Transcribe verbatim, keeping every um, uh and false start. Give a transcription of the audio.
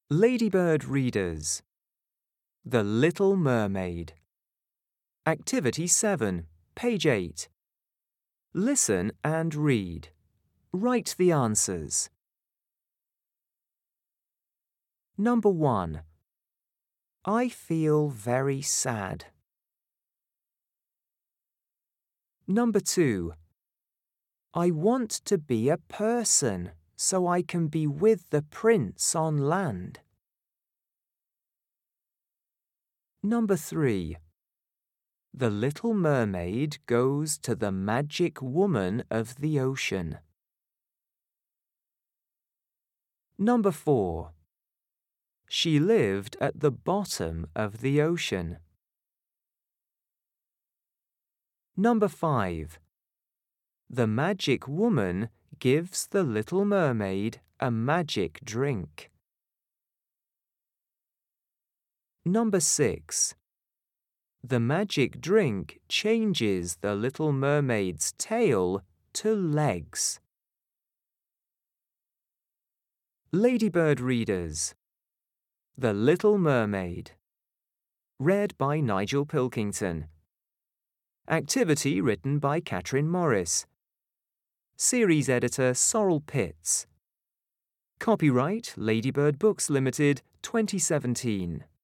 Ladybird readers. The Little Mermaid. Activity seven, page eight. Listen and read. Write the answers. Number one. I feel very sad. Number two. I want to be a person so I can be with the prince on land. Number three. The Little Mermaid goes to the magic woman of the ocean. Number four. She lived at the bottom of the ocean. Number five. The magic woman gives the Little Mermaid a magic drink. Number six. The magic drink changes the Little Mermaid's tail to legs. Ladybird readers. The Little Mermaid. Read by Nigel Pilkington. Activity written by Catherine Morris. Series editor Sorrel Pitts. Copyright Ladybird Books Limited, twenty seventeen.